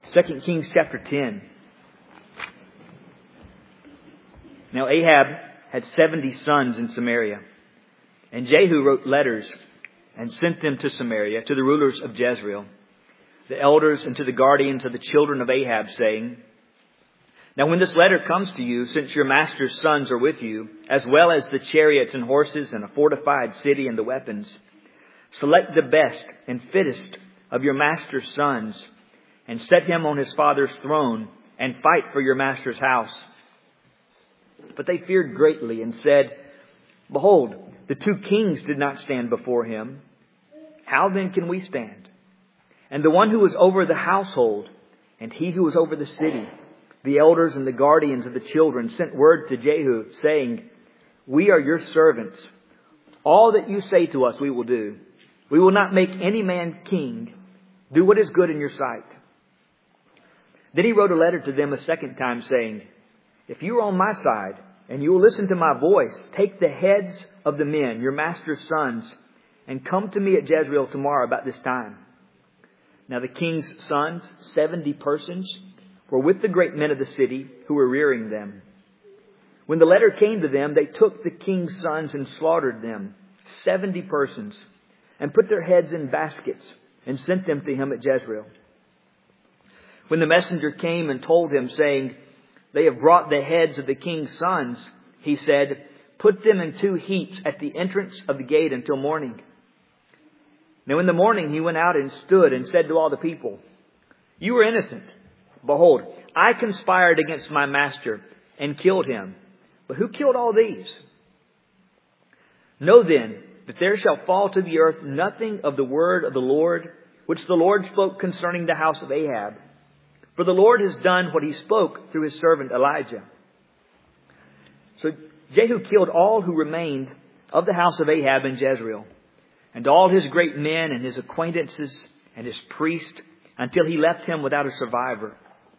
2 Kings chapter 10. Now Ahab had 70 sons in Samaria. And Jehu wrote letters and sent them to Samaria, to the rulers of Jezreel, the elders and to the guardians of the children of Ahab, saying, Now when this letter comes to you, since your master's sons are with you, as well as the chariots and horses and a fortified city and the weapons, select the best and fittest of your master's sons, and set him on his father's throne, and fight for your master's house. But they feared greatly and said, Behold, the 2 kings did not stand before him. How then can we stand? And the one who was over the household, and he who was over the city, the elders and the guardians of the children, sent word to Jehu, saying, We are your servants. All that you say to us we will do. We will not make any man king. Do what is good in your sight. Then he wrote a letter to them a second time, saying, If you are on my side, and you will listen to my voice, take the heads of the men, your master's sons, and come to me at Jezreel tomorrow about this time. Now the king's sons, 70 persons, were with the great men of the city who were rearing them. When the letter came to them, they took the king's sons and slaughtered them, 70 persons, and put their heads in baskets and sent them to him at Jezreel. When the messenger came and told him, saying, They have brought the heads of the king's sons, he said, Put them in 2 heaps at the entrance of the gate until morning. Now in the morning he went out and stood and said to all the people, You are innocent. Behold, I conspired against my master and killed him. But who killed all these? Know then that there shall fall to the earth nothing of the word of the Lord, which the Lord spoke concerning the house of Ahab. For the Lord has done what he spoke through his servant Elijah. So Jehu killed all who remained of the house of Ahab in Jezreel, and all his great men and his acquaintances and his priests, until he left him without a survivor.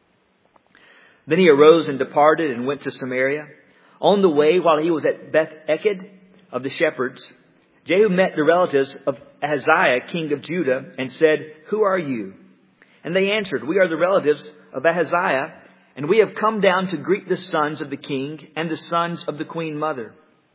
Then he arose and departed and went to Samaria. On the way, while he was at Beth-Eked of the shepherds, Jehu met the relatives of Ahaziah, king of Judah, and said, Who are you? And they answered, We are the relatives of Ahaziah, and we have come down to greet the sons of the king and the sons of the queen mother.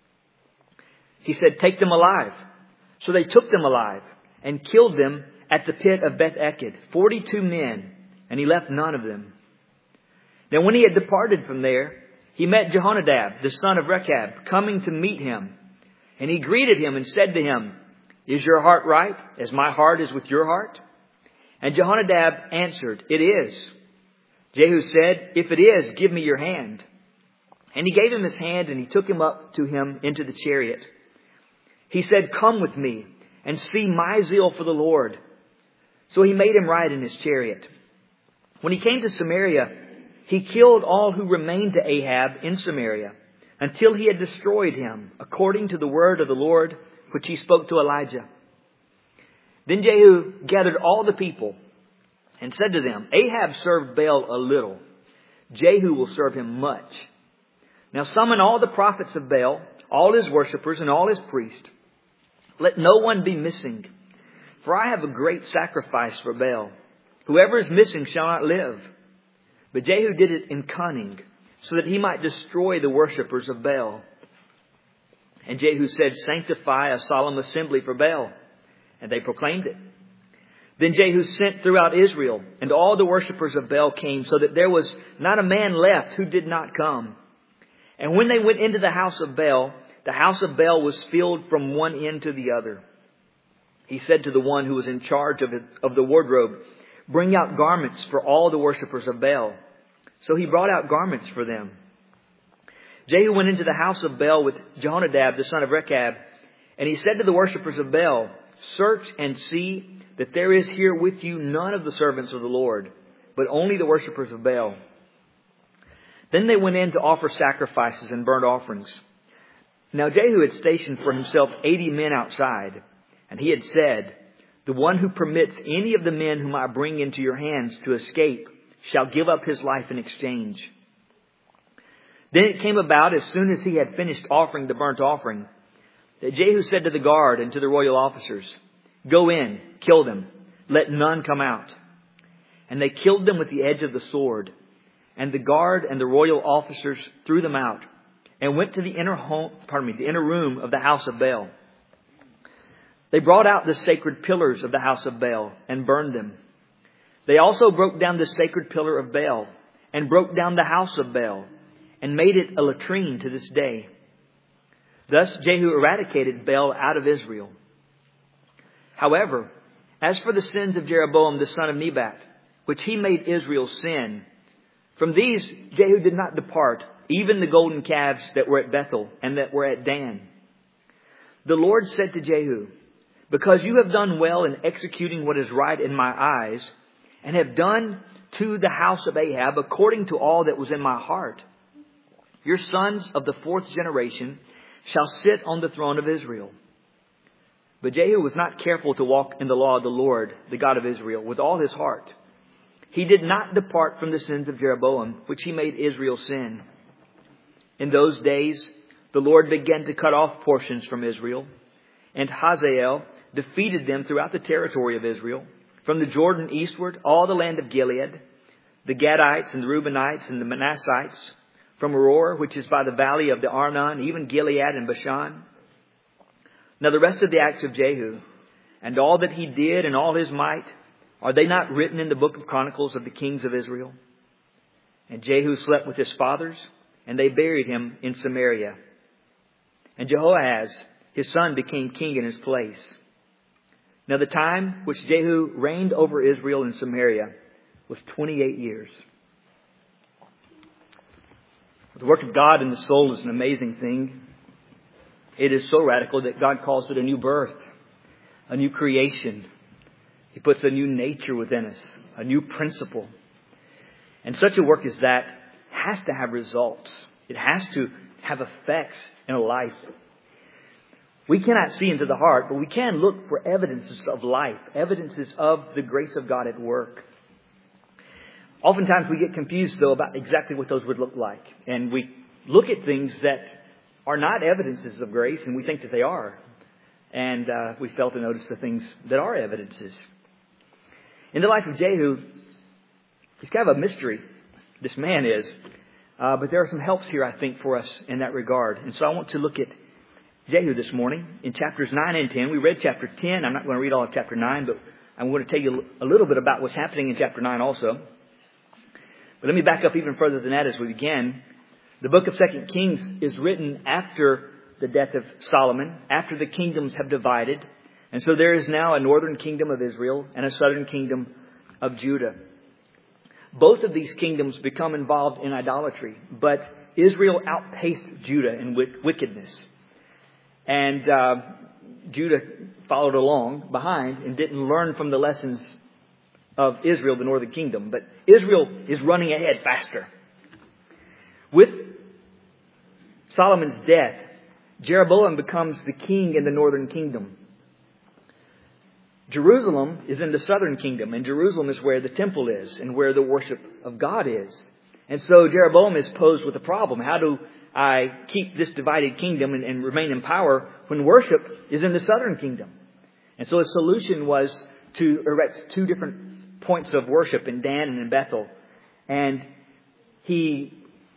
He said, Take them alive. So they took them alive and killed them at the pit of Beth-Eked, 42 men, and he left none of them. Now when he had departed from there, he met Jehonadab, the son of Rechab, coming to meet him. And he greeted him and said to him, Is your heart right, as my heart is with your heart? And Jehonadab answered, It is. Jehu said, If it is, give me your hand. And he gave him his hand, and he took him up to him into the chariot. He said, Come with me, and see my zeal for the Lord. So he made him ride in his chariot. When he came to Samaria, he killed all who remained to Ahab in Samaria, until he had destroyed him, according to the word of the Lord, which he spoke to Elijah. Then Jehu gathered all the people and said to them, Ahab served Baal a little. Jehu will serve him much. Now summon all the prophets of Baal, all his worshippers and all his priests. Let no one be missing, for I have a great sacrifice for Baal. Whoever is missing shall not live. But Jehu did it in cunning, so that he might destroy the worshippers of Baal. And Jehu said, Sanctify a solemn assembly for Baal. And they proclaimed it. Then Jehu sent throughout Israel, and all the worshippers of Baal came, so that there was not a man left who did not come. And when they went into the house of Baal was filled from one end to the other. He said to the one who was in charge of the wardrobe, Bring out garments for all the worshippers of Baal. So he brought out garments for them. Jehu went into the house of Baal with Jehonadab, the son of Rechab, and he said to the worshippers of Baal, Search and see that there is here with you none of the servants of the Lord, but only the worshippers of Baal. Then they went in to offer sacrifices and burnt offerings. Now Jehu had stationed for himself 80 men outside, and he had said, The one who permits any of the men whom I bring into your hands to escape shall give up his life in exchange. Then it came about, as soon as he had finished offering the burnt offering, that Jehu said to the guard and to the royal officers, Go in, kill them, let none come out. and they killed them with the edge of the sword. And the guard and the royal officers threw them out, and went to the inner room of the house of Baal. They brought out the sacred pillars of the house of Baal and burned them. They also broke down the sacred pillar of Baal and broke down the house of Baal and made it a latrine to this day. Thus Jehu eradicated Baal out of Israel. However, as for the sins of Jeroboam the son of Nebat, which he made Israel sin, from these Jehu did not depart, even the golden calves that were at Bethel and that were at Dan. The Lord said to Jehu, because you have done well in executing what is right in my eyes, and have done to the house of Ahab according to all that was in my heart, your sons of the fourth generation shall sit on the throne of Israel. But Jehu was not careful to walk in the law of the Lord, the God of Israel, with all his heart. He did not depart from the sins of Jeroboam, which he made Israel sin. In those days, the Lord began to cut off portions from Israel, and Hazael defeated them throughout the territory of Israel, from the Jordan eastward, all the land of Gilead, the Gadites and the Reubenites and the Manassites, from Aurora, which is by the valley of the Arnon, even Gilead and Bashan. Now the rest of the acts of Jehu, and all that he did and all his might, are they not written in the book of Chronicles of the kings of Israel? And Jehu slept with his fathers, and they buried him in Samaria. And Jehoahaz, his son, became king in his place. Now the time which Jehu reigned over Israel in Samaria was 28 years. The work of God in the soul is an amazing thing. It is so radical that God calls it a new birth, a new creation. He puts a new nature within us, a new principle. And such a work as that has to have results. It has to have effects in a life. We cannot see into the heart, but we can look for evidences of life, evidences of the grace of God at work. Oftentimes we get confused, though, about exactly what those would look like. And we look at things that are not evidences of grace, and we think that they are. And we fail to notice the things that are evidences. In the life of Jehu, he's kind of a mystery, this man is. But there are some helps here, I think, for us in that regard. And so I want to look at Jehu this morning in chapters 9 and 10. We read chapter 10. I'm not going to read all of chapter 9, but I'm going to tell you a little bit about what's happening in chapter 9 also. But let me back up even further than that as we begin. The book of 2 Kings is written after the death of Solomon, after the kingdoms have divided. And so there is now a northern kingdom of Israel and a southern kingdom of Judah. Both of these kingdoms become involved in idolatry, but Israel outpaced Judah in wickedness. And Judah followed along behind and didn't learn from the lessons of Israel, the northern kingdom. But Israel is running ahead faster. With Solomon's death, Jeroboam becomes the king in the northern kingdom. Jerusalem is in the southern kingdom, and Jerusalem is where the temple is and where the worship of God is. And so Jeroboam is posed with a problem. How do I keep this divided kingdom and remain in power when worship is in the southern kingdom? And so his solution was to erect two different points of worship in Dan and in Bethel. And he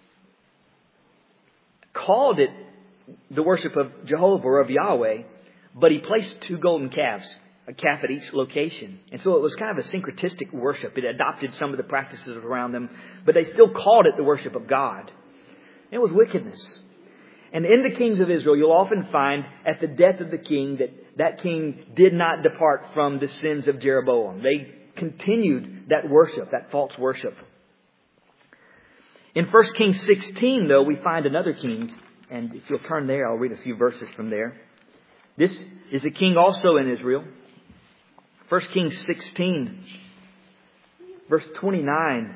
called it the worship of Jehovah or of Yahweh, but he placed two golden calves, a calf at each location. And so it was kind of a syncretistic worship. It adopted some of the practices around them, but they still called it the worship of God. It was wickedness. And in the kings of Israel, you'll often find at the death of the king that king did not depart from the sins of Jeroboam. They continued that worship, that false worship. In 1 Kings 16, though, we find another king. And if you'll turn there, I'll read a few verses from there. This is a king also in Israel. 1 Kings 16, verse 29.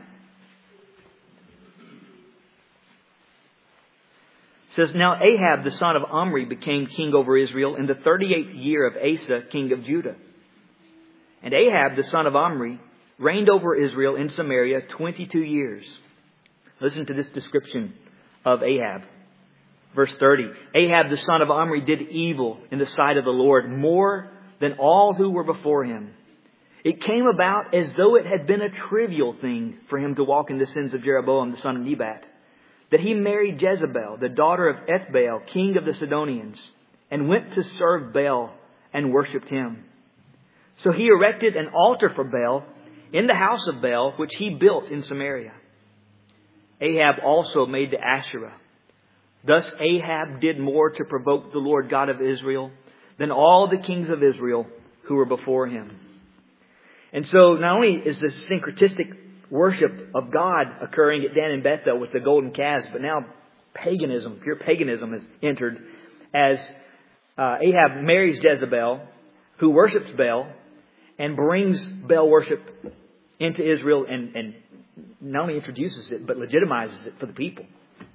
It says, Now Ahab, the son of Omri, became king over Israel in the 38th year of Asa, king of Judah. And Ahab, the son of Omri, reigned over Israel in Samaria 22 years. Listen to this description of Ahab. Verse 30. Ahab, the son of Omri, did evil in the sight of the Lord more than all who were before him. It came about as though it had been a trivial thing for him to walk in the sins of Jeroboam, the son of Nebat, that he married Jezebel, the daughter of Ethbaal, king of the Sidonians, and went to serve Baal and worshipped him. So he erected an altar for Baal in the house of Baal, which he built in Samaria. Ahab also made the Asherah. Thus Ahab did more to provoke the Lord God of Israel than all the kings of Israel who were before him. And so not only is this syncretistic worship of God occurring at Dan and Bethel with the golden calves, but now paganism, pure paganism, has entered as Ahab marries Jezebel, who worships Baal, and brings Baal worship into Israel and not only introduces it, but legitimizes it for the people.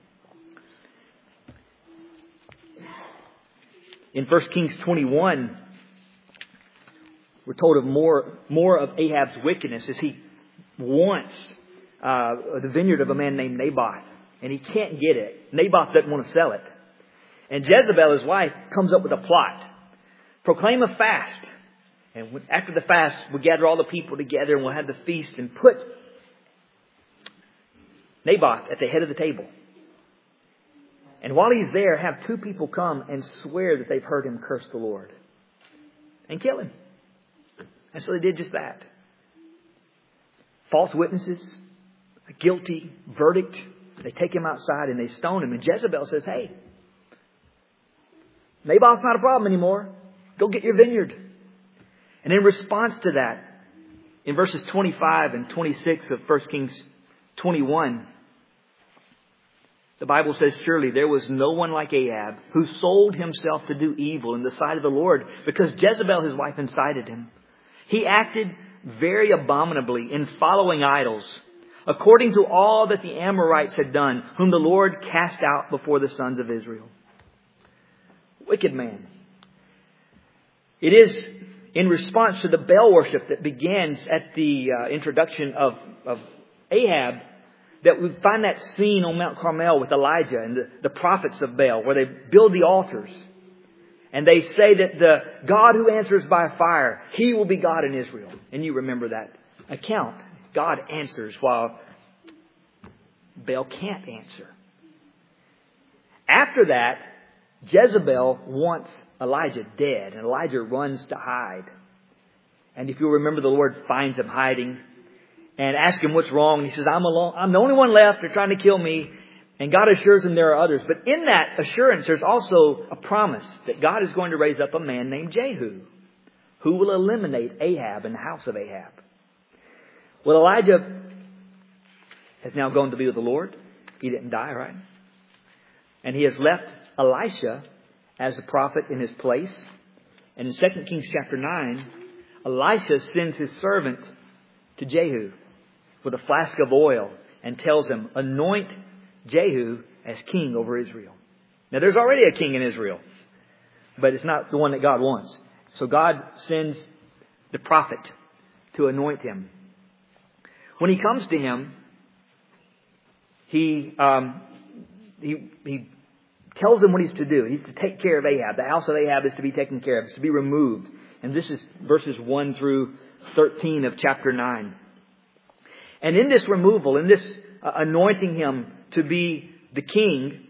In 1 Kings 21, we're told of more of Ahab's wickedness as he wants the vineyard of a man named Naboth. And he can't get it. Naboth doesn't want to sell it. And Jezebel, his wife, comes up with a plot. Proclaim a fast. And after the fast, we'll gather all the people together and we'll have the feast and put Naboth at the head of the table. And while he's there, have two people come and swear that they've heard him curse the Lord. And kill him. And so they did just that. False witnesses, a guilty verdict. They take him outside and they stone him. And Jezebel says, hey, Naboth's not a problem anymore. Go get your vineyard. And in response to that, in verses 25 and 26 of 1 Kings 21, the Bible says, surely there was no one like Ahab who sold himself to do evil in the sight of the Lord, because Jezebel, his wife, incited him. He acted very abominably in following idols, according to all that the Amorites had done, whom the Lord cast out before the sons of Israel. Wicked man. It is in response to the Baal worship that begins at the introduction of Ahab that we find that scene on Mount Carmel with Elijah and the prophets of Baal, where they build the altars. And they say that the God who answers by fire, He will be God in Israel. And you remember that account. God answers while Baal can't answer. After that, Jezebel wants Elijah dead, and Elijah runs to hide. And if you'll remember, the Lord finds him hiding and asks him what's wrong. And he says, I'm alone. I'm the only one left. They're trying to kill me. And God assures him there are others. But in that assurance, there's also a promise that God is going to raise up a man named Jehu, who will eliminate Ahab and the house of Ahab. Well, Elijah has now gone to be with the Lord. He didn't die, right? And he has left Elisha as a prophet in his place. And in 2 Kings chapter 9, Elisha sends his servant to Jehu with a flask of oil and tells him, anoint Jehu as king over Israel. Now, there's already a king in Israel, but it's not the one that God wants. So God sends the prophet to anoint him. When he comes to him, he tells him what he's to do. He's to take care of Ahab. The house of Ahab is to be taken care of. It's to be removed. And this is verses 1 through 13 of chapter 9. And in this removal, in this anointing him to be the king,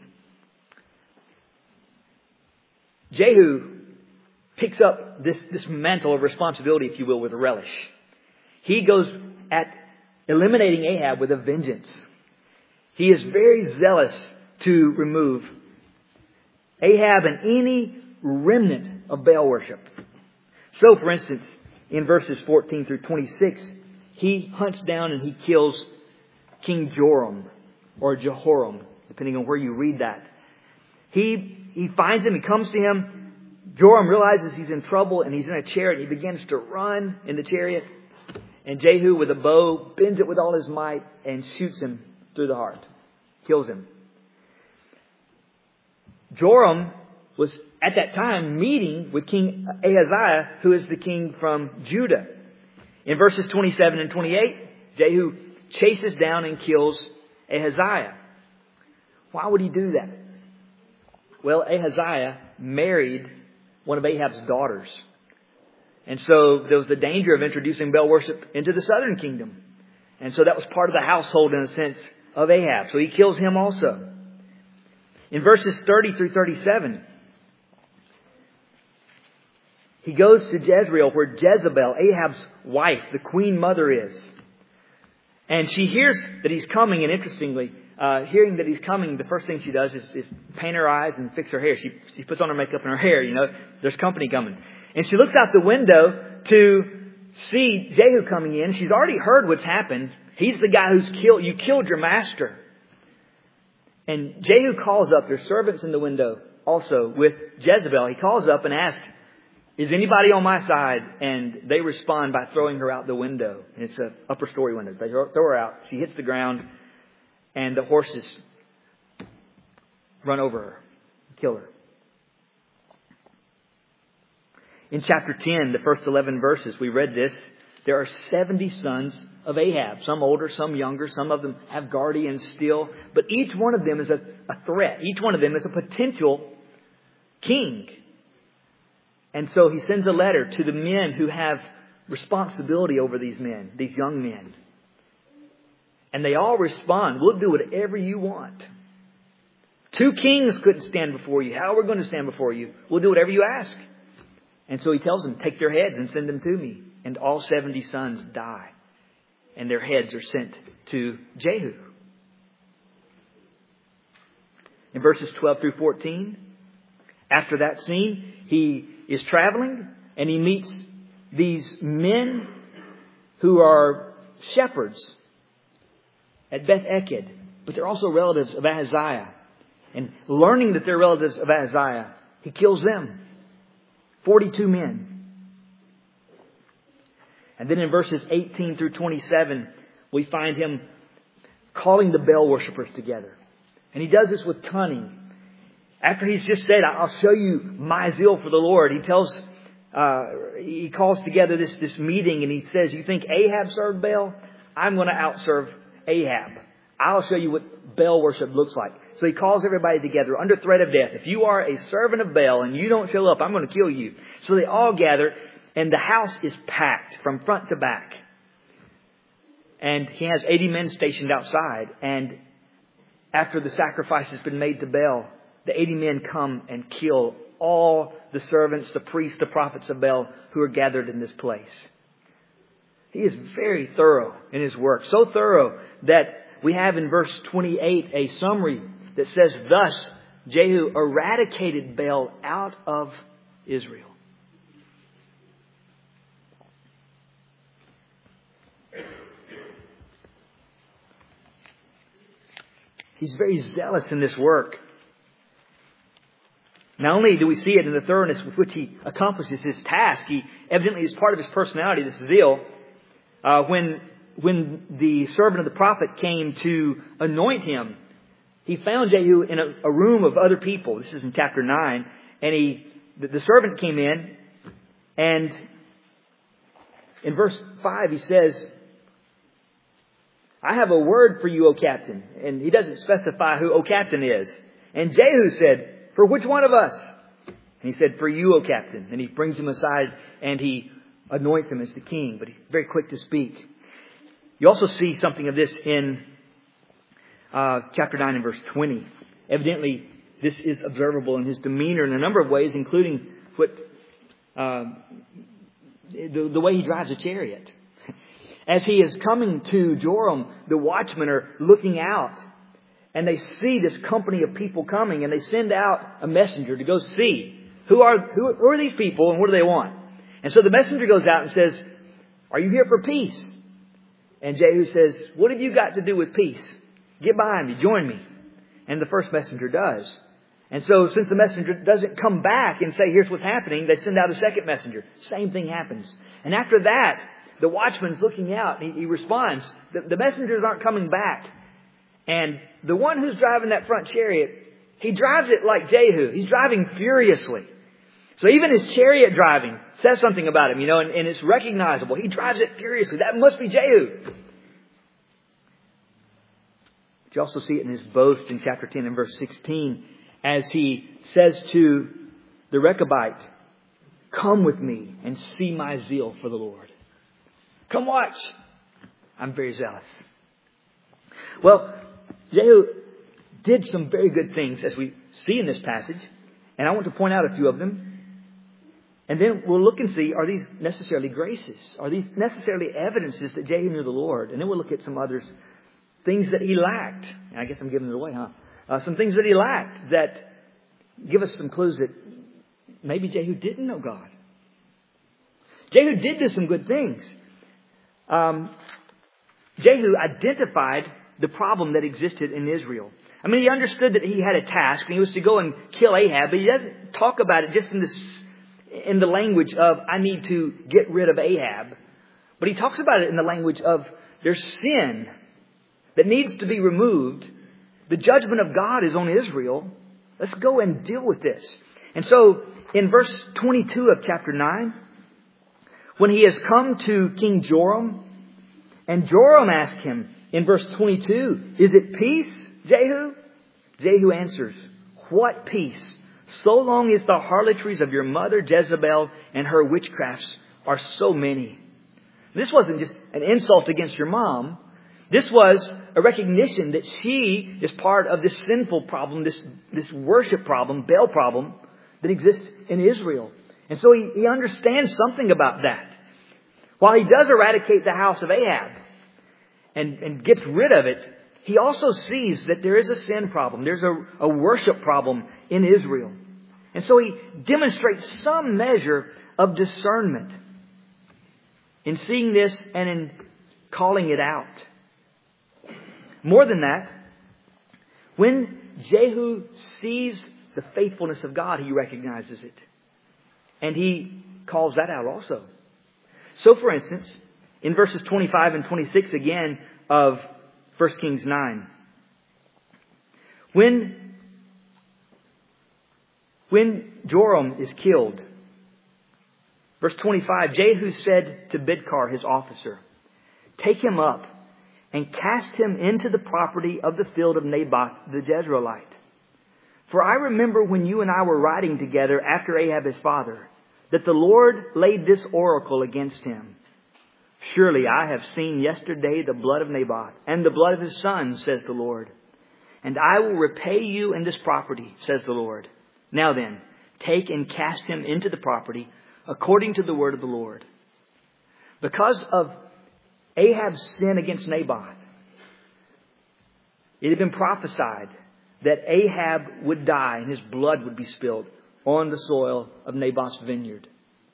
Jehu picks up this mantle of responsibility, if you will, with a relish. He goes at eliminating Ahab with a vengeance. He is very zealous to remove Ahab and any remnant of Baal worship. So, for instance, in verses 14 through 26, he hunts down and he kills King Joram, or Jehoram, depending on where you read that. He finds him, he comes to him. Joram realizes he's in trouble and he's in a chariot. He begins to run in the chariot. And Jehu, with a bow, bends it with all his might and shoots him through the heart. Kills him. Joram was at that time meeting with King Ahaziah, who is the king from Judah. In verses 27 and 28, Jehu chases down and kills Ahaziah. Why would he do that? Well, Ahaziah married one of Ahab's daughters. And so there was the danger of introducing Baal worship into the southern kingdom. And so that was part of the household, in a sense, of Ahab. So he kills him also. In verses 30 through 37, he goes to Jezreel, where Jezebel, Ahab's wife, the queen mother, is. And she hears that he's coming, and interestingly, hearing that he's coming, the first thing she does is paint her eyes and fix her hair. She puts on her makeup and her hair, there's company coming. And she looks out the window to see Jehu coming in. She's already heard what's happened. He's the guy you killed your master. And Jehu calls up, there's servants in the window also with Jezebel. He calls up and asks, is anybody on my side? And they respond by throwing her out the window. And it's an upper story window. They throw her out. She hits the ground. And the horses run over her, kill her. In chapter 10, the first 11 verses, we read this. There are 70 sons of Ahab. Some older, some younger. Some of them have guardians still. But each one of them is a threat. Each one of them is a potential king. And so he sends a letter to the men who have responsibility over these men, these young men. And they all respond, we'll do whatever you want. 2 kings couldn't stand before you. How are we going to stand before you? We'll do whatever you ask. And so he tells them, take their heads and send them to me. And all 70 sons die. And their heads are sent to Jehu. In verses 12 through 14, after that scene, he is traveling and he meets these men who are shepherds at Beth Eked, but they're also relatives of Ahaziah. And learning that they're relatives of Ahaziah, he kills them. 42 men. And then in verses 18 through 27, we find him calling the Baal worshippers together. And he does this with cunning. After he's just said, I'll show you my zeal for the Lord, he calls together this meeting and he says, you think Ahab served Baal? I'm going to outserve Ahab. I'll show you what Baal worship looks like. So he calls everybody together under threat of death. If you are a servant of Baal and you don't show up, I'm going to kill you. So they all gather and the house is packed from front to back. And he has 80 men stationed outside. And after the sacrifice has been made to Baal, the 80 men come and kill all the servants, the priests, the prophets of Baal who are gathered in this place. He is very thorough in his work. So thorough that we have in verse 28 a summary that says, thus Jehu eradicated Baal out of Israel. He's very zealous in this work. Not only do we see it in the thoroughness with which he accomplishes his task, he evidently is part of his personality, this zeal. When the servant of the prophet came to anoint him, he found Jehu in a room of other people. This is in chapter 9. And the servant came in, and in verse 5 he says, I have a word for you, O captain. And he doesn't specify who O captain is. And Jehu said, for which one of us? And he said, for you, O captain. And he brings him aside and he anoints him as the king. But he's very quick to speak. You also see something of this in chapter 9 and verse 20. Evidently, this is observable in his demeanor in a number of ways, including the way he drives a chariot. As he is coming to Joram, the watchmen are looking out and they see this company of people coming and they send out a messenger to go see who are these people and what do they want. And so the messenger goes out and says, are you here for peace? And Jehu says, what have you got to do with peace? Get behind me, join me. And the first messenger does. And so since the messenger doesn't come back and say, here's what's happening, they send out a second messenger. Same thing happens. And after that, the watchman's looking out and he responds, the messengers aren't coming back. And the one who's driving that front chariot, he drives it like Jehu. He's driving furiously. So even his chariot driving says something about him, and it's recognizable. He drives it furiously. That must be Jehu. But you also see it in his boast in chapter 10 and verse 16 as he says to the Rechabite, Come with me and see my zeal for the Lord. Come watch. I'm very zealous. Well, Jehu did some very good things as we see in this passage. And I want to point out a few of them. And then we'll look and see, are these necessarily graces? Are these necessarily evidences that Jehu knew the Lord? And then we'll look at some others, things that he lacked. And I guess I'm giving it away, huh? Some things that he lacked that give us some clues that maybe Jehu didn't know God. Jehu did do some good things. Jehu identified the problem that existed in Israel. I mean, he understood that he had a task, and he was to go and kill Ahab, but he doesn't talk about it just in the language of, I need to get rid of Ahab. But he talks about it in the language of, there's sin that needs to be removed. The judgment of God is on Israel. Let's go and deal with this. And so, in verse 22 of chapter 9, when he has come to King Joram, and Joram asked him in verse 22, is it peace, Jehu? Jehu answers, what peace? So long as the harlotries of your mother Jezebel and her witchcrafts are so many. This wasn't just an insult against your mom. This was a recognition that she is part of this sinful problem, this worship problem, Baal problem that exists in Israel. And so he understands something about that. While he does eradicate the house of Ahab and gets rid of it, he also sees that there is a sin problem. There's a worship problem in Israel. And so he demonstrates some measure of discernment in seeing this and in calling it out. More than that, when Jehu sees the faithfulness of God, he recognizes it. And he calls that out also. So, for instance, in verses 25 and 26 again of 1 Kings 9, when Joram is killed, verse 25, Jehu said to Bidkar, his officer, take him up and cast him into the property of the field of Naboth the Jezreelite. For I remember when you and I were riding together after Ahab his father, that the Lord laid this oracle against him. Surely I have seen yesterday the blood of Naboth and the blood of his sons, says the Lord. And I will repay you in this property, says the Lord. Now then, take and cast him into the property according to the word of the Lord. Because of Ahab's sin against Naboth, it had been prophesied that Ahab would die and his blood would be spilled on the soil of Naboth's vineyard.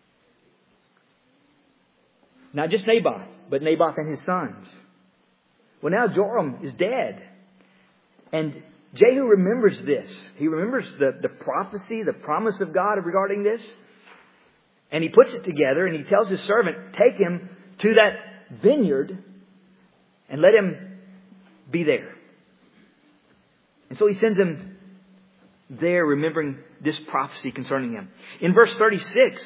Not just Naboth, but Naboth and his sons. Well, now Joram is dead. And Jehu remembers this. He remembers the prophecy, the promise of God regarding this. And he puts it together and he tells his servant, take him to that vineyard and let him be there. And so he sends him there, remembering this prophecy concerning him. In verse 36,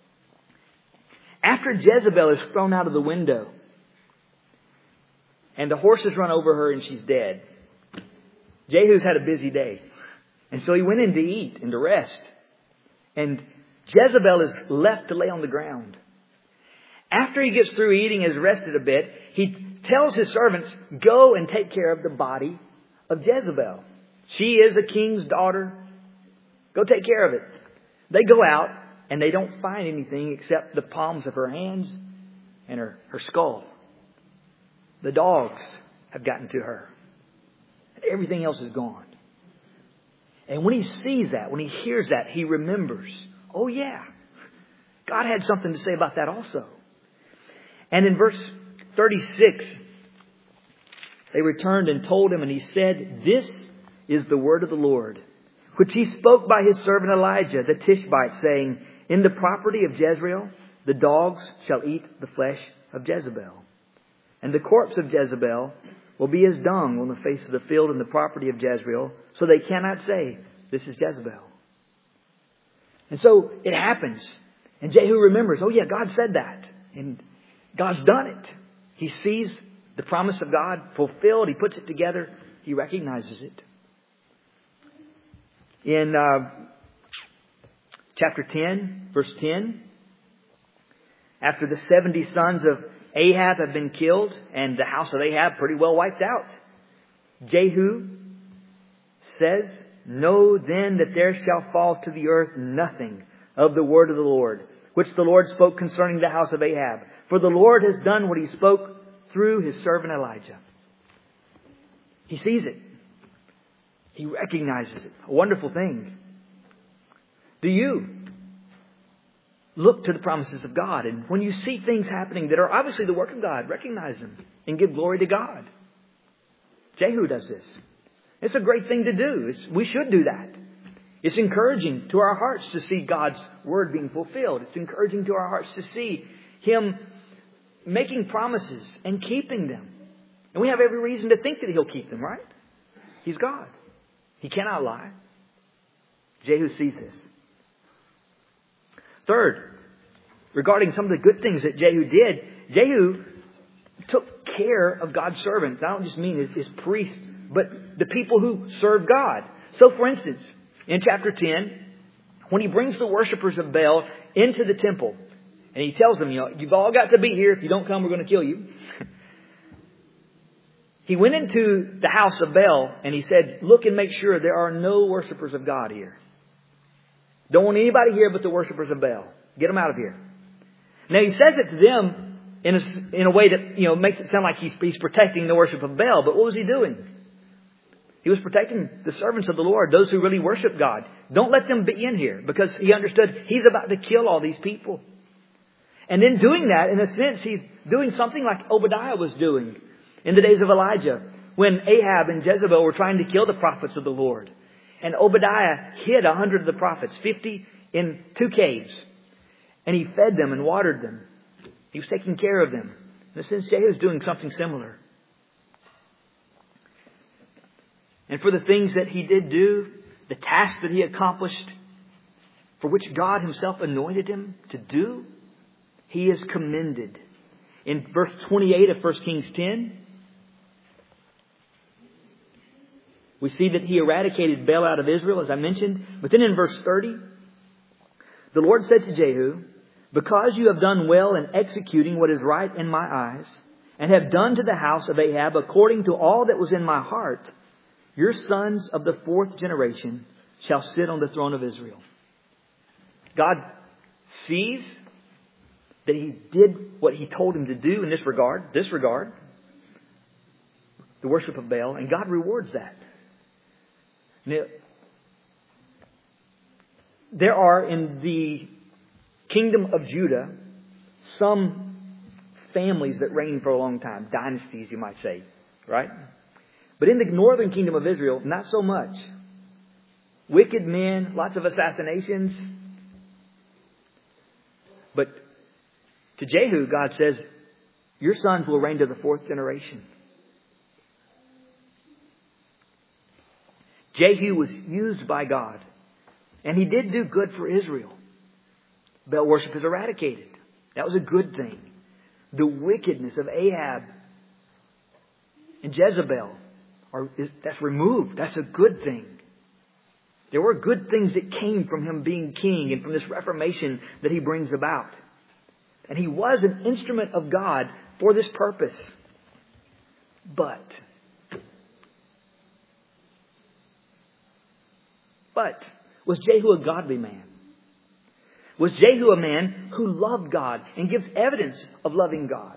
after Jezebel is thrown out of the window and the horses run over her and she's dead, Jehu's had a busy day. And so he went in to eat and to rest. And Jezebel is left to lay on the ground. After he gets through eating and has rested a bit, he tells his servants, go and take care of the body of Jezebel. She is a king's daughter. Go take care of it. They go out and they don't find anything except the palms of her hands and her skull. The dogs have gotten to her. Everything else is gone. And when he sees that, when he hears that, he remembers, oh yeah, God had something to say about that also. And in verse 36, they returned and told him, and he said, this is the word of the Lord, which he spoke by his servant Elijah the Tishbite, saying, in the property of Jezreel, the dogs shall eat the flesh of Jezebel. And the corpse of Jezebel will be as dung on the face of the field in the property of Jezreel, so they cannot say, this is Jezebel. And so it happens. And Jehu remembers, oh yeah, God said that. And God's done it. He sees the promise of God fulfilled. He puts it together. He recognizes it. In chapter 10, verse 10. After the 70 sons of Ahab have been killed and the house of Ahab pretty well wiped out, Jehu says, "Know then that there shall fall to the earth nothing of the word of the Lord, which the Lord spoke concerning the house of Ahab. For the Lord has done what He spoke through His servant Elijah." He sees it. He recognizes it. A wonderful thing. Do you look to the promises of God? And when you see things happening that are obviously the work of God, recognize them and give glory to God. Jehu does this. It's a great thing to do. We should do that. It's encouraging to our hearts to see God's word being fulfilled. It's encouraging to our hearts to see Him making promises and keeping them. And we have every reason to think that He'll keep them, right? He's God. He cannot lie. Jehu sees this. Third, regarding some of the good things that Jehu did, Jehu took care of God's servants. I don't just mean his priests, but the people who serve God. So, for instance, in chapter 10, when he brings the worshipers of Baal into the temple, and he tells them, you've all got to be here. If you don't come, we're going to kill you. He went into the house of Baal and he said, look and make sure there are no worshipers of God here. Don't want anybody here but the worshipers of Baal. Get them out of here. Now he says it to them in a way that makes it sound like he's protecting the worship of Baal. But what was he doing? He was protecting the servants of the Lord, those who really worship God. Don't let them be in here, because he understood he's about to kill all these people. And in doing that, in a sense, he's doing something like Obadiah was doing in the days of Elijah, when Ahab and Jezebel were trying to kill the prophets of the Lord. And Obadiah hid 100 of the prophets, 50 in 2 caves. And he fed them and watered them. He was taking care of them. In a sense, Jehu was doing something similar. And for the things that he did do, the tasks that he accomplished, for which God Himself anointed him to do, he is commended. In verse 28 of 1 Kings 10, we see that he eradicated Baal out of Israel, as I mentioned. But then in verse 30, the Lord said to Jehu, because you have done well in executing what is right in my eyes, and have done to the house of Ahab according to all that was in my heart, your sons of the 4th generation shall sit on the throne of Israel. God sees that he did what He told him to do in this regard, the worship of Baal, and God rewards that. Now, there are in the kingdom of Judah some families that reign for a long time, dynasties you might say, right? But in the northern kingdom of Israel, not so much. Wicked men, lots of assassinations. But to Jehu, God says, your sons will reign to the 4th generation. Jehu was used by God. And he did do good for Israel. Baal worship is eradicated. That was a good thing. The wickedness of Ahab and Jezebel, that's removed. That's a good thing. There were good things that came from him being king and from this reformation that he brings about. And he was an instrument of God for this purpose. But was Jehu a godly man? Was Jehu a man who loved God and gives evidence of loving God?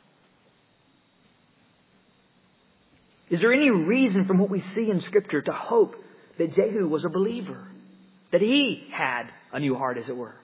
Is there any reason from what we see in Scripture to hope that Jehu was a believer? That he had a new heart, as it were?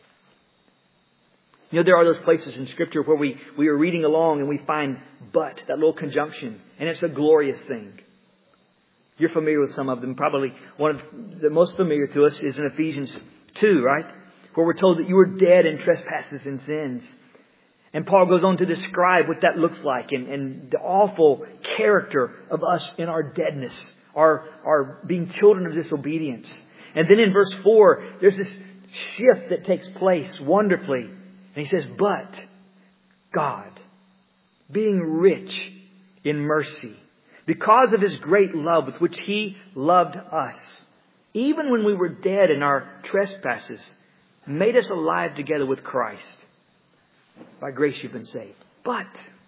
There are those places in Scripture where we are reading along and we find but, that little conjunction. And it's a glorious thing. You're familiar with some of them. Probably one of the most familiar to us is in Ephesians 2, right? Where we're told that you were dead in trespasses and sins. And Paul goes on to describe what that looks like and the awful character of us in our deadness, our being children of disobedience. And then in verse 4, there's this shift that takes place wonderfully. And he says, but God, being rich in mercy, because of His great love with which He loved us, even when we were dead in our trespasses, made us alive together with Christ. By grace you've been saved. But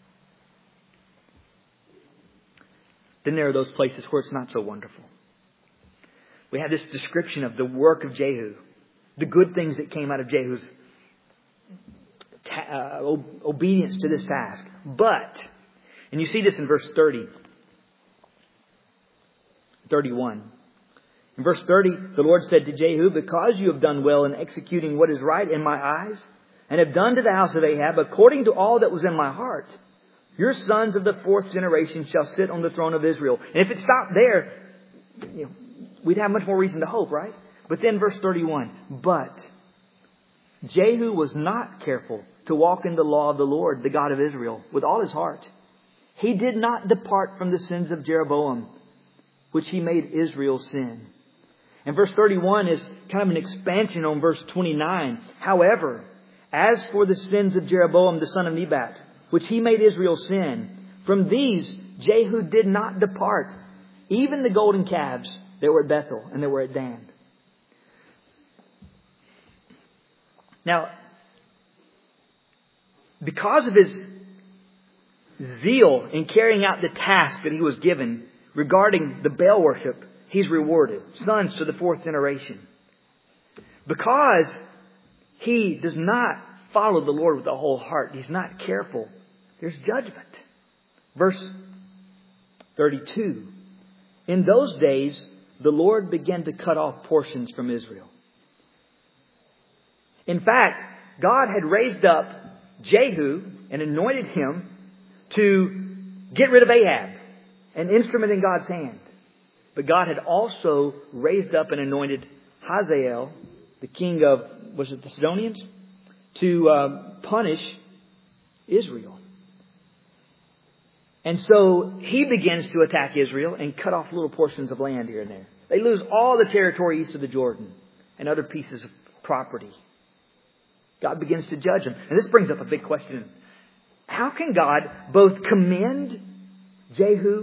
then there are those places where it's not so wonderful. We have this description of the work of Jehu. The good things that came out of Jehu's obedience to this task. But, and you see this in verse 31. In verse 30, the Lord said to Jehu, because you have done well in executing what is right in my eyes, and have done to the house of Ahab according to all that was in my heart, your sons of the fourth generation shall sit on the throne of Israel. And if it stopped there, we'd have much more reason to hope, right? But then verse 31, but Jehu was not careful to walk in the law of the Lord, the God of Israel, with all his heart. He did not depart from the sins of Jeroboam, which he made Israel sin. And verse 31 is kind of an expansion on verse 29. However, as for the sins of Jeroboam, the son of Nebat, which he made Israel sin, from these Jehu did not depart, even the golden calves that were at Bethel and that were at Dan. Now, because of his zeal in carrying out the task that he was given regarding the Baal worship, he's rewarded. Sons to the fourth generation. Because he does not follow the Lord with the whole heart, he's not careful, there's judgment. Verse 32. In those days, the Lord began to cut off portions from Israel. In fact, God had raised up Jehu and anointed him to get rid of Ahab, an instrument in God's hand. But God had also raised up and anointed Hazael, the king of, was it the Sidonians, to punish Israel. And so he begins to attack Israel and cut off little portions of land here and there. They lose all the territory east of the Jordan and other pieces of property. God begins to judge them. And this brings up a big question. How can God both commend Jehu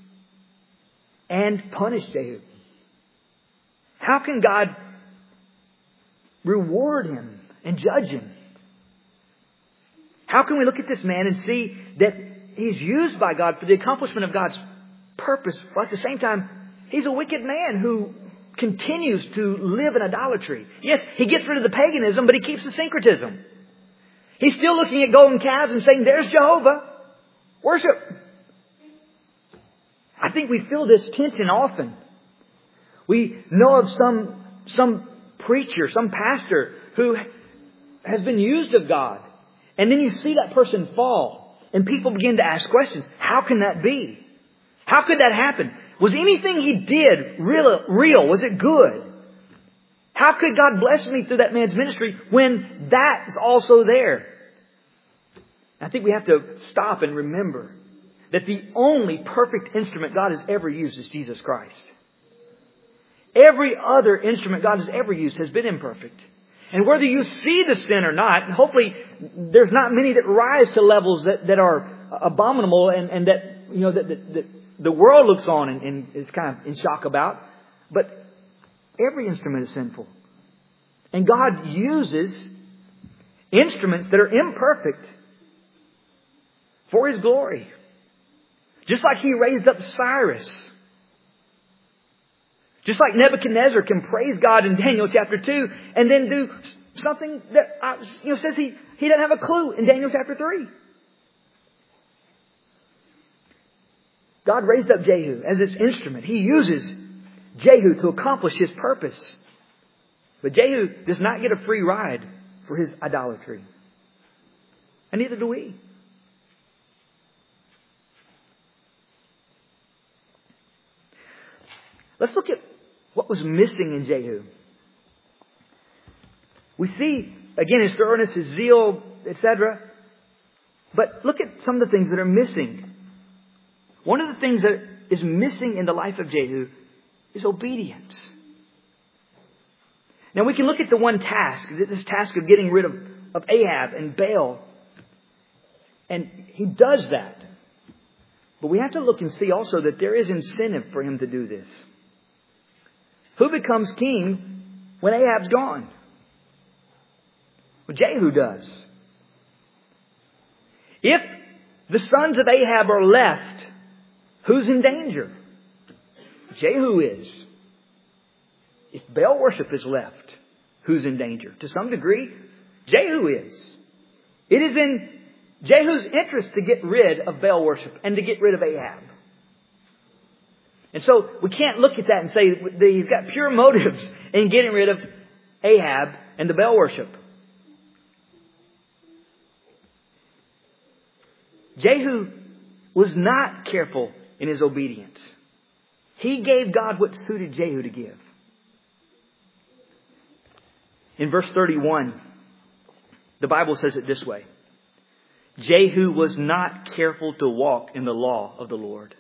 and punish Jehu? How can God reward him and judge him? How can we look at this man and see that he's used by God for the accomplishment of God's purpose, but at the same time, he's a wicked man who continues to live in idolatry? Yes, he gets rid of the paganism, but he keeps the syncretism. He's still looking at golden calves and saying, there's Jehovah. Worship. I think we feel this tension often. We know of some preacher, some pastor who has been used of God. And then you see that person fall. And people begin to ask questions. How can that be? How could that happen? Was anything he did real? Was it good? How could God bless me through that man's ministry when that is also there? I think we have to stop and remember that the only perfect instrument God has ever used is Jesus Christ. Every other instrument God has ever used has been imperfect. And whether you see the sin or not, and hopefully there's not many that rise to levels that are abominable and that, that the world looks on and is kind of in shock about. But every instrument is sinful. And God uses instruments that are imperfect for His glory. Just like He raised up Cyrus. Just like Nebuchadnezzar can praise God in Daniel chapter 2 and then do something that says he doesn't have a clue in Daniel chapter 3. God raised up Jehu as His instrument. He uses Jehu to accomplish His purpose. But Jehu does not get a free ride for his idolatry. And neither do we. Let's look at what was missing in Jehu. We see, again, his thoroughness, his zeal, etc. But look at some of the things that are missing. One of the things that is missing in the life of Jehu is obedience. Now we can look at the one task, this task of getting rid of Ahab and Baal. And he does that. But we have to look and see also that there is incentive for him to do this. Who becomes king when Ahab's gone? Well, Jehu does. If the sons of Ahab are left, who's in danger? Jehu is. If Baal worship is left, who's in danger? To some degree, Jehu is. It is in Jehu's interest to get rid of Baal worship and to get rid of Ahab. And so we can't look at that and say that he's got pure motives in getting rid of Ahab and the Baal worship. Jehu was not careful in his obedience. He gave God what suited Jehu to give. In verse 31, the Bible says it this way. Jehu was not careful to walk in the law of the Lord.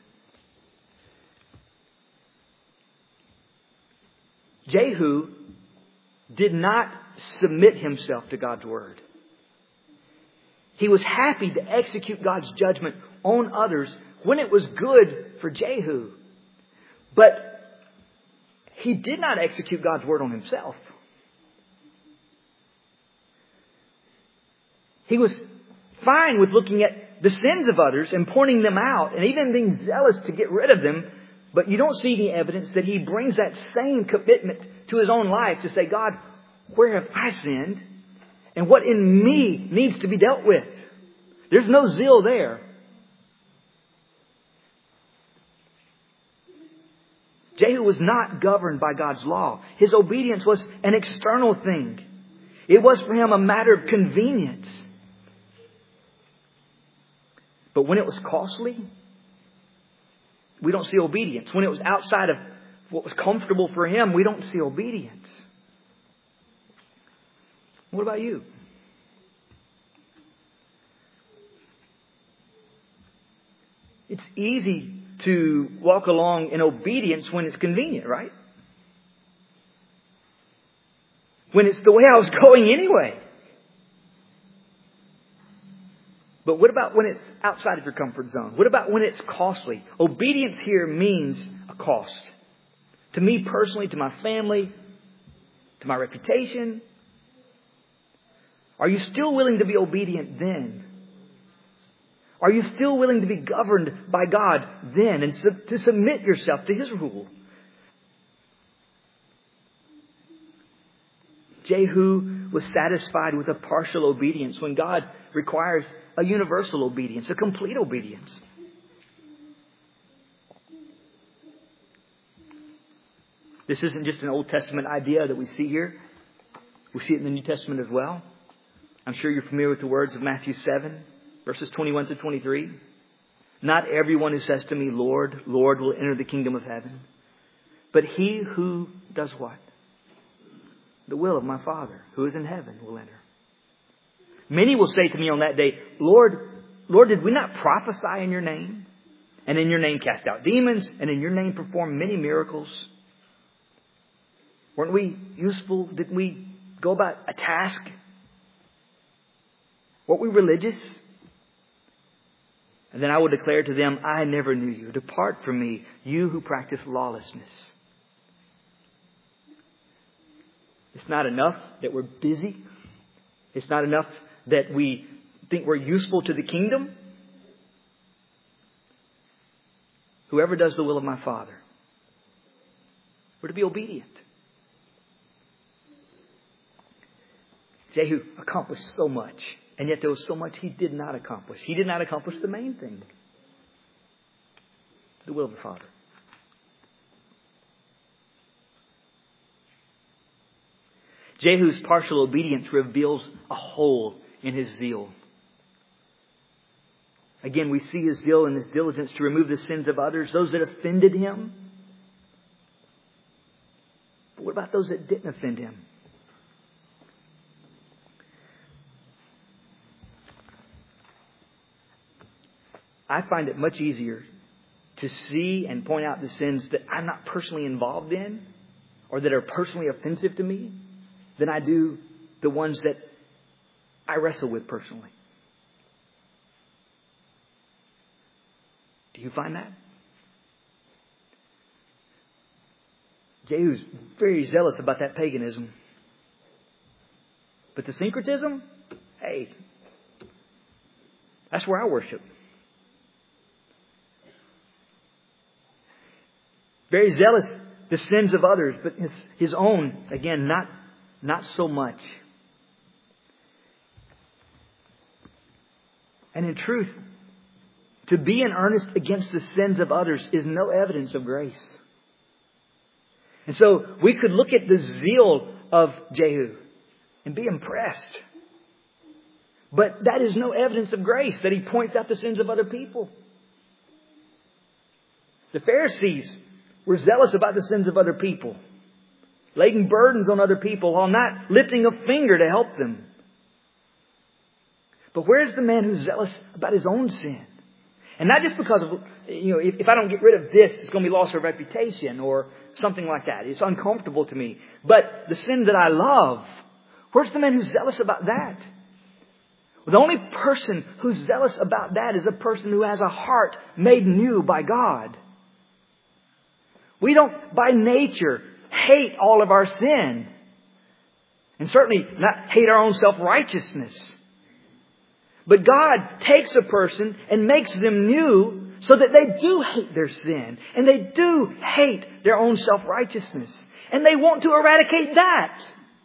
Jehu did not submit himself to God's word. He was happy to execute God's judgment on others when it was good for Jehu. But he did not execute God's word on himself. He was fine with looking at the sins of others and pointing them out and even being zealous to get rid of them. But you don't see any evidence that he brings that same commitment to his own life to say, God, where have I sinned? And what in me needs to be dealt with? There's no zeal there. Jehu was not governed by God's law. His obedience was an external thing. It was for him a matter of convenience. But when it was costly, we don't see obedience. When it was outside of what was comfortable for him, we don't see obedience. What about you? It's easy to walk along in obedience when it's convenient, right? When it's the way I was going anyway. But what about when it's outside of your comfort zone? What about when it's costly? Obedience here means a cost. To me personally, to my family, to my reputation. Are you still willing to be obedient then? Are you still willing to be governed by God then and to submit yourself to His rule? Jehu was satisfied with a partial obedience when God requires a universal obedience, a complete obedience. This isn't just an Old Testament idea that we see here. We see it in the New Testament as well. I'm sure you're familiar with the words of Matthew 7, verses 21 to 23. Not everyone who says to me, Lord, Lord, will enter the kingdom of heaven, but he who does what? The will of my Father who is in heaven will enter. Many will say to me on that day, Lord, Lord, did we not prophesy in your name? And in your name cast out demons? And in your name perform many miracles? Weren't we useful? Didn't we go about a task? Weren't we religious? And then I will declare to them, I never knew you. Depart from me, you who practice lawlessness. It's not enough that we're busy. It's not enough that we think we're useful to the kingdom. Whoever does the will of my Father, we're to be obedient. Jehu accomplished so much, and yet there was so much he did not accomplish. He did not accomplish the main thing. The will of the Father. Jehu's partial obedience reveals a hole in his zeal. Again, we see his zeal and his diligence to remove the sins of others, those that offended him. But what about those that didn't offend him? I find it much easier to see and point out the sins that I'm not personally involved in or that are personally offensive to me than I do the ones that I wrestle with personally. Do you find that? Jehu's very zealous about that paganism. But the syncretism, hey, that's where I worship. Very zealous, the sins of others, but his own, again, not so much. And in truth, to be in earnest against the sins of others is no evidence of grace. And so we could look at the zeal of Jehu and be impressed. But that is no evidence of grace, that he points out the sins of other people. The Pharisees were zealous about the sins of other people, laying burdens on other people while not lifting a finger to help them. But where's the man who's zealous about his own sin? And not just because of, if I don't get rid of this, it's going to be loss of reputation or something like that. It's uncomfortable to me. But the sin that I love, where's the man who's zealous about that? Well, the only person who's zealous about that is a person who has a heart made new by God. We don't, by nature, hate all of our sin. And certainly not hate our own self-righteousness. But God takes a person and makes them new so that they do hate their sin. And they do hate their own self-righteousness. And they want to eradicate that.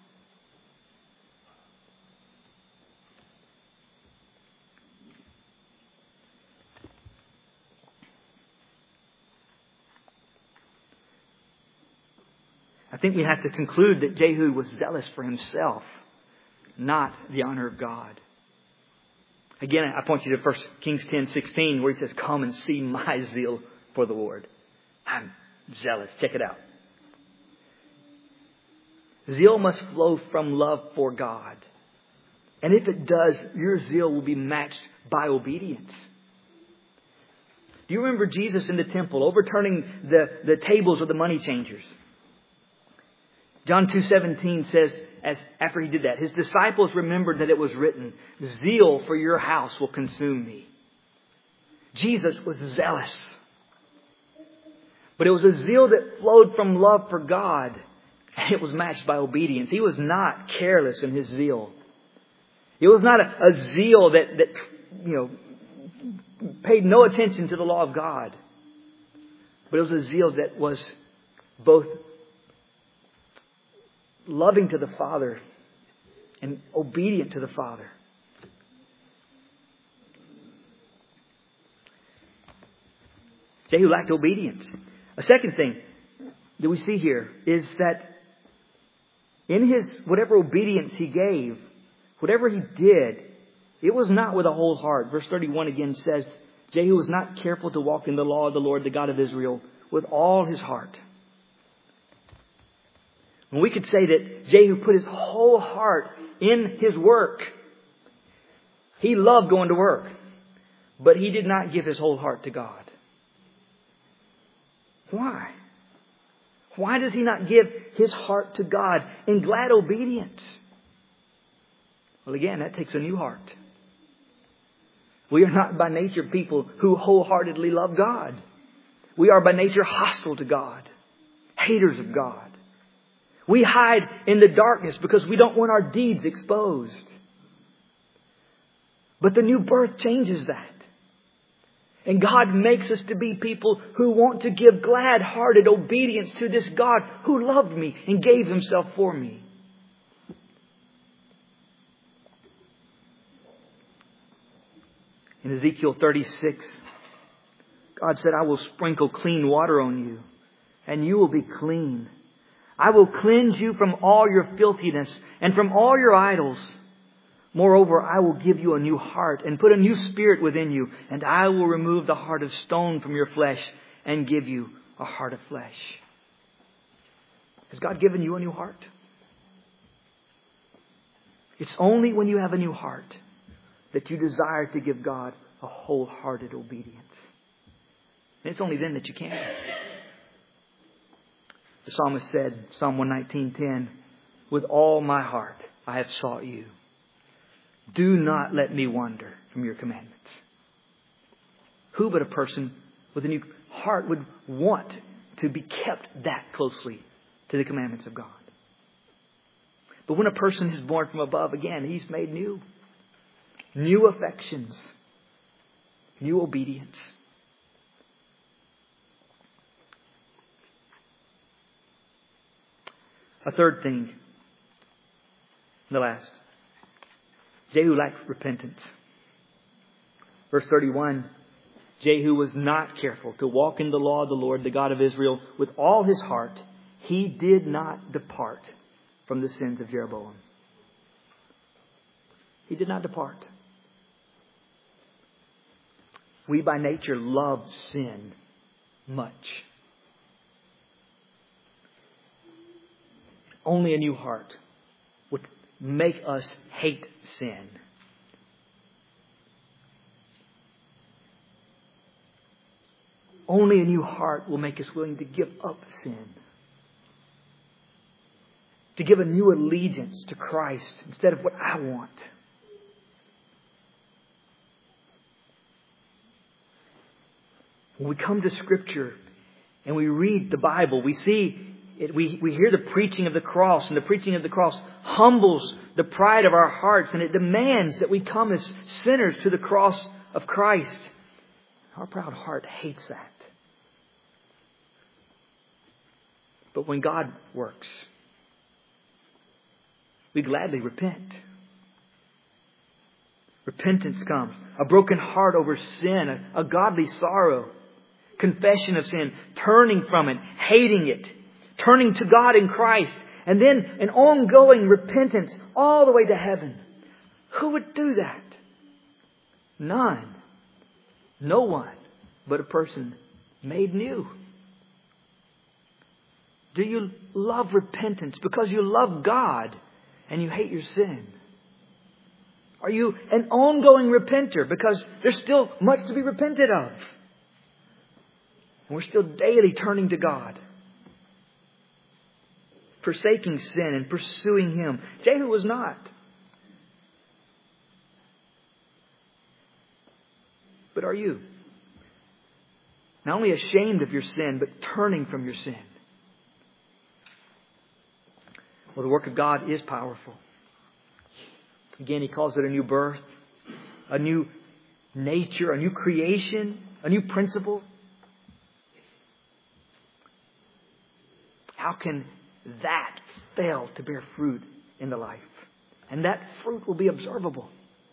I think we have to conclude that Jehu was zealous for himself, not the honor of God. Again, I point you to 1 Kings 10:16, where he says, "Come and see my zeal for the Lord." I'm zealous. Check it out. Zeal must flow from love for God. And if it does, your zeal will be matched by obedience. Do you remember Jesus in the temple overturning the tables of the money changers? John 2:17 says, after he did that, his disciples remembered that it was written, "Zeal for your house will consume me." Jesus was zealous. But it was a zeal that flowed from love for God. And it was matched by obedience. He was not careless in his zeal. It was not a zeal that paid no attention to the law of God. But it was a zeal that was both loving to the Father and obedient to the Father. Jehu lacked obedience. A second thing that we see here is that in his whatever obedience he gave, whatever he did, it was not with a whole heart. Verse 31 again says, Jehu was not careful to walk in the law of the Lord, the God of Israel, with all his heart. And we could say that Jehu put his whole heart in his work. He loved going to work, but he did not give his whole heart to God. Why? Why does he not give his heart to God in glad obedience? Well, again, that takes a new heart. We are not by nature people who wholeheartedly love God. We are by nature hostile to God, haters of God. We hide in the darkness because we don't want our deeds exposed. But the new birth changes that. And God makes us to be people who want to give glad-hearted obedience to this God who loved me and gave himself for me. In Ezekiel 36, God said, "I will sprinkle clean water on you, and you will be clean. I will cleanse you from all your filthiness and from all your idols. Moreover, I will give you a new heart and put a new spirit within you. And I will remove the heart of stone from your flesh and give you a heart of flesh." Has God given you a new heart? It's only when you have a new heart that you desire to give God a wholehearted obedience. And it's only then that you can. The psalmist said, Psalm 119:10, "With all my heart I have sought you. Do not let me wander from your commandments." Who but a person with a new heart would want to be kept that closely to the commandments of God? But when a person is born from above, again, he's made new. New affections. New obedience. A third thing. The last. Jehu lacked repentance. Verse 31. Jehu was not careful to walk in the law of the Lord, the God of Israel, with all his heart. He did not depart from the sins of Jeroboam. He did not depart. We by nature love sin much. Only a new heart would make us hate sin. Only a new heart will make us willing to give up sin. To give a new allegiance to Christ instead of what I want. When we come to Scripture and we read the Bible, we see it, we hear the preaching of the cross, and the preaching of the cross humbles the pride of our hearts, and it demands that we come as sinners to the cross of Christ. Our proud heart hates that. But when God works, we gladly repent. Repentance comes. A broken heart over sin, a godly sorrow. Confession of sin, turning from it, hating it, turning to God in Christ, and then an ongoing repentance all the way to heaven. Who would do that? None. No one but a person made new. Do you love repentance because you love God and you hate your sin? Are you an ongoing repenter because there's still much to be repented of? And we're still daily turning to God. Forsaking sin and pursuing Him. Jehu was not. But are you? Not only ashamed of your sin, but turning from your sin. Well, the work of God is powerful. Again, He calls it a new birth, a new nature, a new creation, a new principle. How can that fail to bear fruit in the life? And that fruit will be observable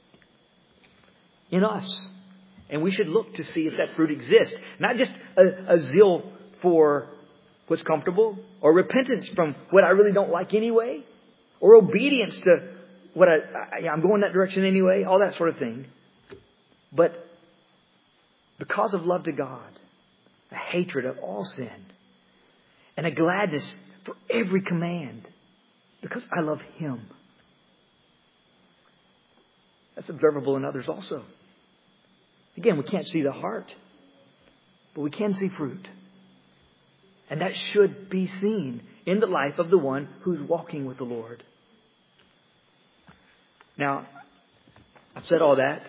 in us. And we should look to see if that fruit exists. Not just a zeal for what's comfortable, or repentance from what I really don't like anyway, or obedience to what I'm going that direction anyway, all that sort of thing. But because of love to God, a hatred of all sin, and a gladness for every command, because I love Him. That's observable in others also. Again, we can't see the heart, but we can see fruit. And that should be seen in the life of the one who's walking with the Lord. Now, I've said all that.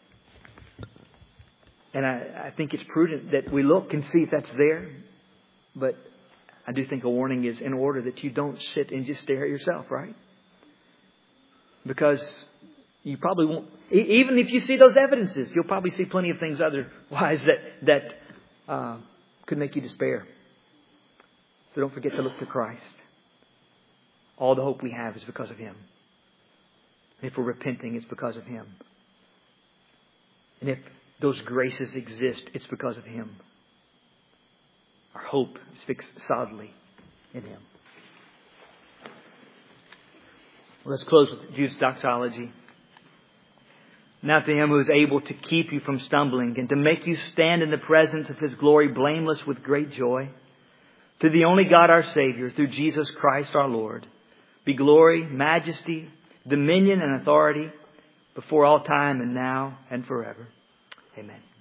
And I think it's prudent that we look and see if that's there. But I do think a warning is in order that you don't sit and just stare at yourself, right? Because you probably won't, even if you see those evidences, you'll probably see plenty of things otherwise that could make you despair. So don't forget to look to Christ. All the hope we have is because of Him. If we're repenting, it's because of Him. And if those graces exist, it's because of Him. Our hope is fixed solidly in Him. Let's close with Jude's doxology. Now to Him who is able to keep you from stumbling and to make you stand in the presence of His glory blameless with great joy. To the only God our Savior, through Jesus Christ our Lord, be glory, majesty, dominion and authority before all time and now and forever. Amen.